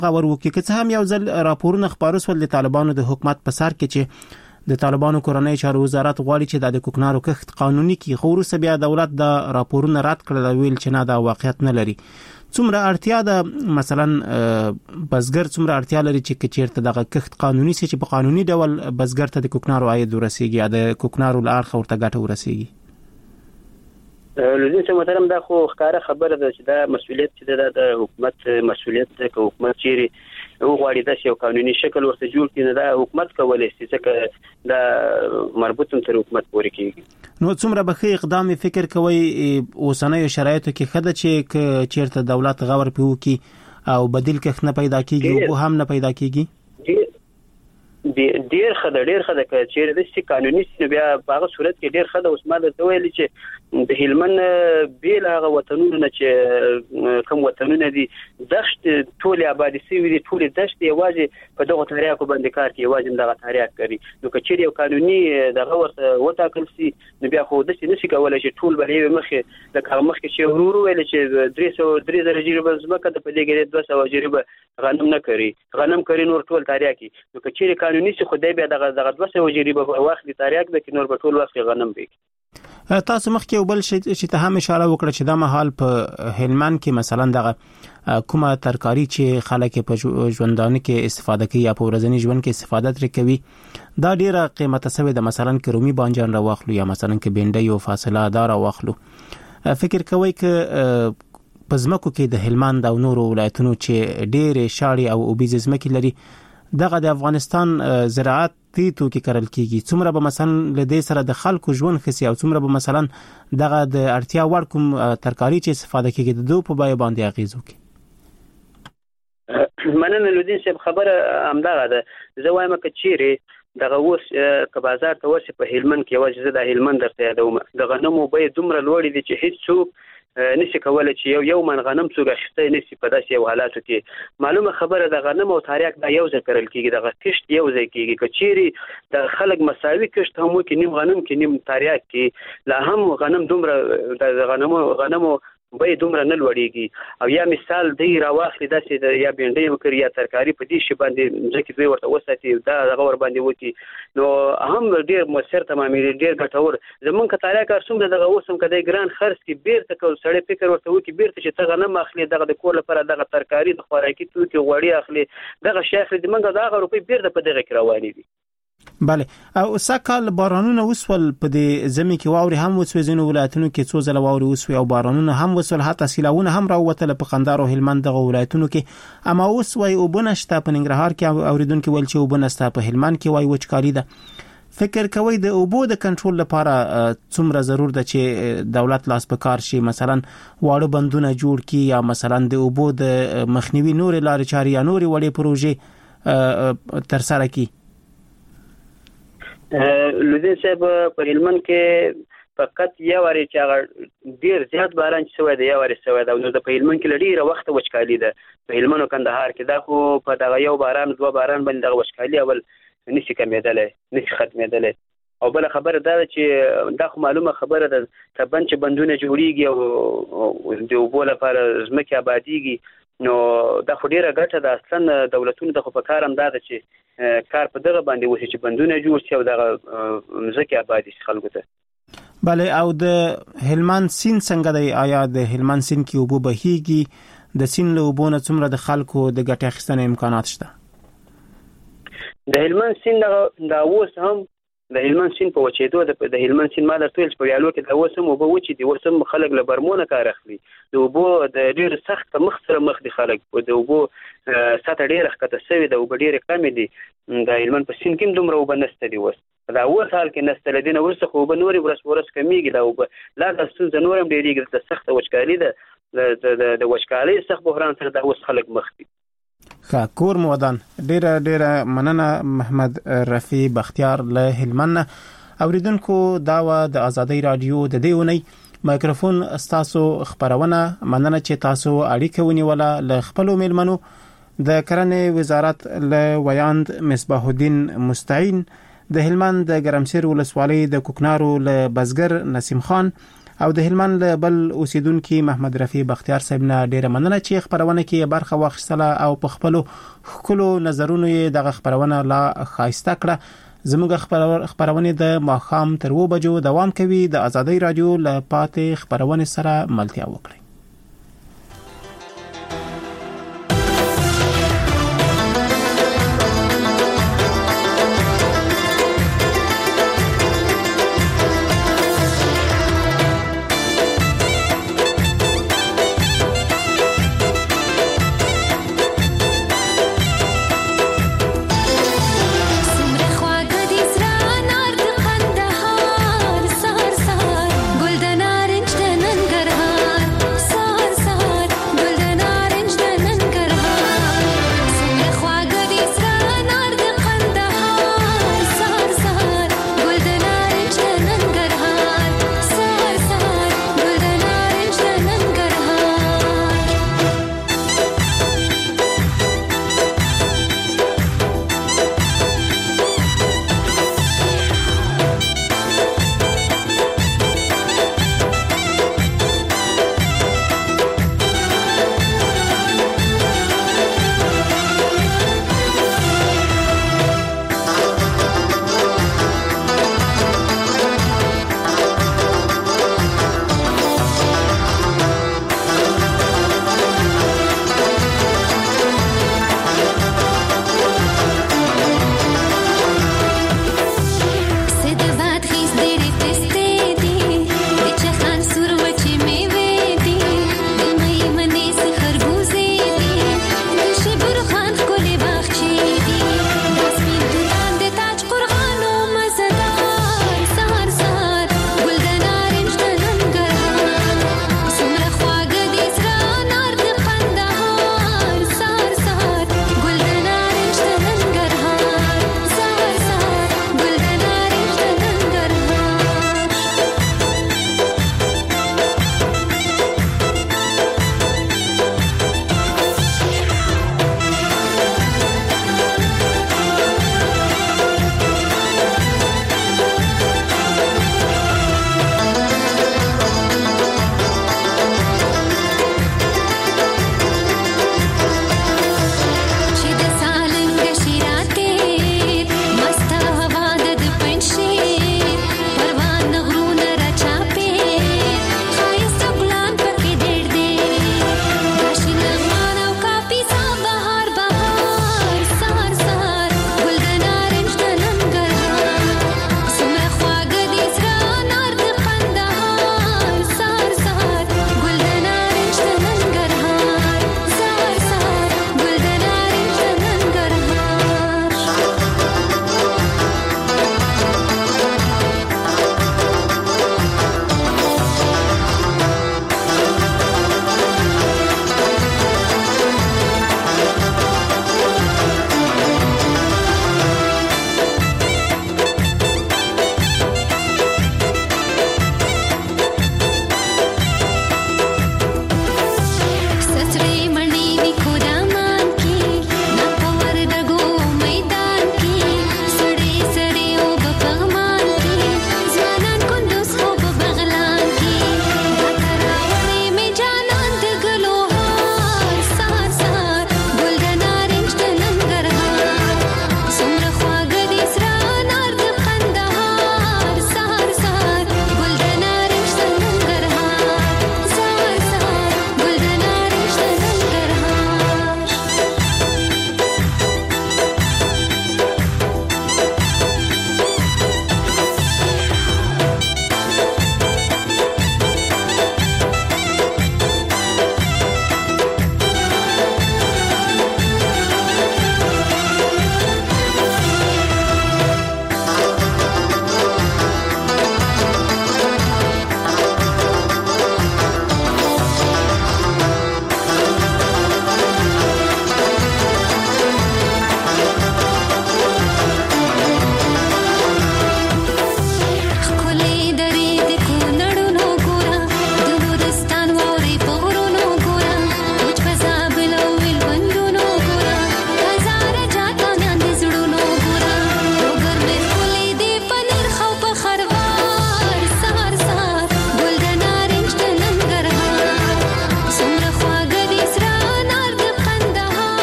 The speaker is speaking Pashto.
خبر وکړي که څه هم یو ځل راپورونه خبرو سول د طالبانو د حکومت په سر کې چې د طالبانو کورنۍ چارو وزارت غواړي چې د کوکنارو کښت قانوني کړي، خو وروسته بیا دولت د راپورونه رد کړل، ویل چې نه دا واقعیت نه لري. څومره اړتیا ده مثلا بزګر څومره اړتیا لري چې چیرته دغه کښت قانوني سي چې په قانوني ډول بزګر ته د کوکنارو عاید ورسیږي یا د کوکنارو لارخ ورته ګټه ورسیږي؟ لوزین چې محترم دا خو ښکاره خبره ده چې دا مسؤلیت چې د حکومت مسؤلیت ده که حکومت چیرې وغواړي داسې یو قانوني شکل ورته جوړ کړي، نه دا حکومت کولی شي ځکه دا مربوط تر حکومت پورې کېږي. نو څومره به ښه اقدام فکر کوئ اوسنیو شرایطو کې ښه ده چې چیرته دولت غور پې وکړي او بدیل کښت نه پیدا کېږي، اوبه هم نه پیدا کېږي؟ ډیر خدای که چیرې د قانوني سي بیا په هغه صورت کې ډیر خدای. اوس ما درته ویلي چې د هلمند بیل هغه وطنونه نه چې کوم وطنونه دي دشت ټول آبادی سوي دي، ټول دشت یوازې په دغه تاریخو باندې کار کوي، یوازې دغه تاریخ کوي. نو که چیرې یو قانوني دغه ورته وټاکل سي نو بیا خو داسې نشي کولای چې ټول بلې مخې لکه مخکې چې ورور ویل چې 300 جریبه ځمکه د په دې کې 200 جریبه غنم نه کوي، غنم کوي نور ټول تاریخ کوي. نو که چیرې قانوني سي خدای بیا دغه 200 جریبه واخلي تاریخ د نور په ټول وخت غنم وي. تاسو مخکې یو بل شي ته هم اشاره وکړه چې دا مهال په هلمند کې مثلا دغه کومه ترکاری چې خلک په ژوندانه کې استفاده کوي یا په ورځني ژوند کې استفاده ترې کوي دا ډیره قیمته سوې ده. مثلا که رومي بانجان را واخلو یا مثلا که بینډۍ او فاصله دار واخلو، فکر کوي که په ځمکو کې د هلمند او نورو ولایتونو چې ډېرې شاړې او اوبیزې ځمکې لري دغه د افغانستان زراعت توکي کرل کیږي، څومره به مثلا لدې سره د خلکو ژوند خسي او څومره به مثلا دغه د اړتیا وړ کوم ترکاری چې استفاده کیږي د دوه په بیه باندې اغیز وکړي؟ مننه لودین صاحب، خبره همدغه ده. زه وایم که چیرې دغه اوس که بازار ته ورسې په هلمند کې یوازې زه د هلمند درته یادوم د غنمو بیې دومره لوړې دي چې هیڅوک نشي کولای چې یو من غنم څوک اخیستی نشي په داسې یو حالاتو کې. معلومه خبره د غنم او تاریخ دا یو ځای کرل کېږي، دغه کښت یو ځای کېږي. که چیرې د خلک مساوي کښت هم وکړي، نیم غنم کې نیم تاریخ کې، لا هم غنم دومره د غنمو بیې دومره نه لوړېږي. او یا مثال دی راواخلي داسې یا بینډۍ وکړي یا ترکاري په دې شي باندې ځکه دوی ورته وساتي دا دغه ور باندې وکړي، نو هم ډېر مؤثر تمامېږي، ډېر ګټور. زمونږ که تاریخ کار څومره دغه اوس هم که دی ګران خرڅ کړي بیرته که سړی فکر ورته وکړي بیرته چې ته غنم اخلي دغه د کور لپاره دغه ترکاري د خوراکي توکي غوړي اخلي دغه شی اخلي د موږ دغه روپۍ بیرته په دغه کې روانې دي. بله، او سکهال بارانونه وسول په دې زمي کې واوري هم وسوي، ځینو ولایتونو کې څو ځله واوري وسوي او بارانونه هم وسول، حتی سیلاونه هم راووتل په قندهار او هلمند دغه ولایتونو کې. اما اوس وای اوبه نشته په ننګرهار کې، اوریدونکو ویل چې اوبه نشته په هلمند کې، وای وچکالي ده. فکر کوي د اوبو د کنټرول لپاره څومره ضرور ده چې دولت لاس په کار شي، مثلا واړه بندونه جوړ کړي یا مثلا د اوبو د مخنیوي نورې لارې چارې یا نورې وړې پروژې ترسره کړي؟ لودین صاحب په هلمند کې فقط یو واری چې هغه ډیر زیات باران شوی دی، یو واری شوی دی. نو د په هلمند کې ډیره وخت وچکالي ده په هلمند او کندهار کې. دا خو په دغه یو باران دوه باران باندې دغه وچکالي اول نشي کمیدلی، نشي ختمیدلی. او بل خبره دا چې دا خو معلومه خبره ده که بند چې بندونه جوړیږي او د اوبو لپاره ځمکې آبادیږي نو دا خو ډیره ګټه ده. اصلا دولتونو ته خو په کار هم دا ده چې کار په دغه باندې وشي چې بندونه جوړ شي او دغه ځمکې آبادي شي خلکو ته. بله، او د هلمند سیند څنګه دی؟ آیا د هلمند سیند کې اوبه بهیږي؟ د سیند له اوبو نه څومره د خلکو د ګټې اخیستنې امکانات شته؟ د هلمند سیند دا اوس هم د هلمند سیند په وچېدو د هلمند سیند ما درته ویل چې په ویالو کې دا اوس هم اوبه وچې دي، اوس هم خلک له برمونه کار اخلي. د اوبو د ډېر سخت مخ سره مخ دي خلک، د اوبو سطح ډېره ښکته شوې ده، اوبه ډېرې کمې دي. د هلمند په سیند کې هم دومره اوبه نشته دي اوس، دا اوس حال کې نشته. له دې نه وروسته خو اوبه نورې ورځ کمیږي، دا اوبه لا دا ستونزه نور هم ډېرېږي. د سخته وچکالي ده، د وچکالۍ سخت بحران سره دا اوس خلک مخ دي. کور مودان ډیره مننه محمد رفیع بختیار له هلمند. اوریدونکو دا و د آزادۍ رادیو د دې اونۍ مایکروفون تاسو خبرونه. مننه چې تاسو اړیکه ونیوله له خپل میلمنو. د کرنې وزارت له ویاند مصباح الدین مستعین، د هلمند د ګرمسیر ولسوالۍ د کوکنارو له بزګر نسیم خان او د هلمند بل اوسیدونکو محمد رفیع بختیار صاحب نه ډیره مننه چې خبرونه کې برخه واخیستله او په خپل خلو نظرونو یې د خبرونه لا خاصه کړه. زموږ خبرونه د ماخام تر 2 بجو دوام کوي. د ازادۍ رادیو له پاتې خبرونه سره ملتیا وکړئ.